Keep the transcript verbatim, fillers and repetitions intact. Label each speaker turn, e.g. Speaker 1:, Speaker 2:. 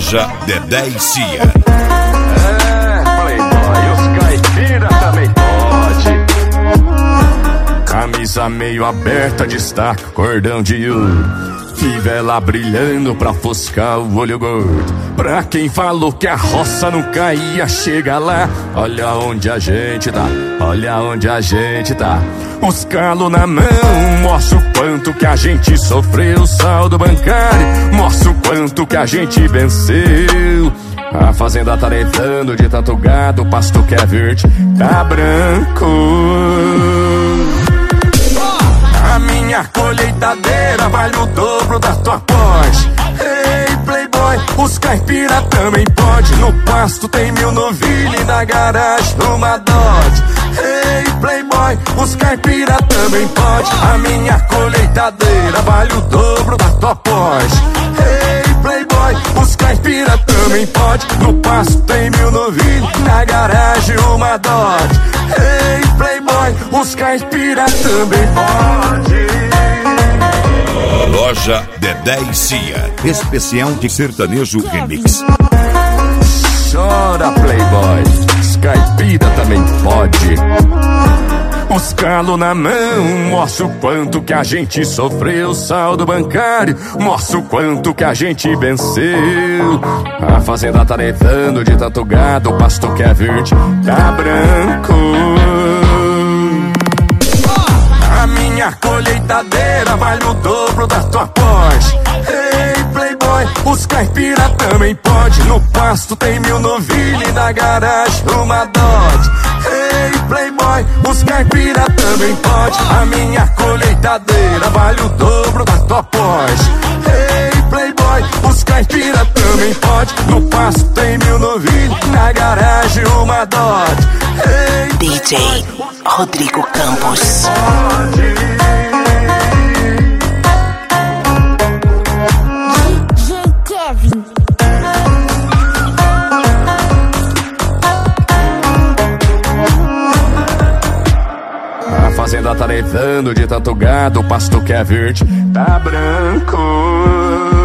Speaker 1: Loja Dedé e Cia.
Speaker 2: É, Playboy, os caipira também pode. Camisa meio aberta, destaca cordão de ouro. Fivela brilhando pra ofuscar o olho gordo. Pra quem falou que a roça não caía, chega lá. Olha onde a gente tá, olha onde a gente tá. Os calos na mão, mostra o quanto que a gente sofreu. Saldo bancário, mostra o quanto que a gente venceu. A fazenda tá levando de tanto gado, o pasto que é verde tá branco. A minha colheitadeira vale o dobro da tua Porsche. Ei, Playboy, os caipira também pode. No pasto tem mil novilha e na garagem uma Dodge. Ei, Playboy, os caipira também pode. A minha colheitadeira vale o dobro da tua Porsche. Ei, Playboy, os caipira também pode. No pasto tem mil novilha e na garagem uma Dodge. Ei, Playboy, os caipira também pode.
Speaker 1: Loja Dedé e Cia, especial de sertanejo remix.
Speaker 2: Chora, Playboy, os caipira também pode. Os calos na mão, mostra o quanto que a gente sofreu. Saldo bancário, mostra o quanto que a gente venceu. A fazenda tá levando de tanto gado, o pasto que é verde tá branco. A minha colheitadeira vale o dobro da tua Porsche. Ei, Playboy, os caipira também pode. No pasto tem mil novilha e na garagem uma Dodge. Ei, Playboy, os caipira também pode. A minha colheitadeira vale o dobro da tua Porsche. Ei, Playboy, os caipira também pode. No pasto tem mil novilha e na garagem uma Dodge. Ei,
Speaker 3: D J Rodrigo Campos.
Speaker 2: A fazenda tá levando de tanto gado, o pasto que é verde tá branco.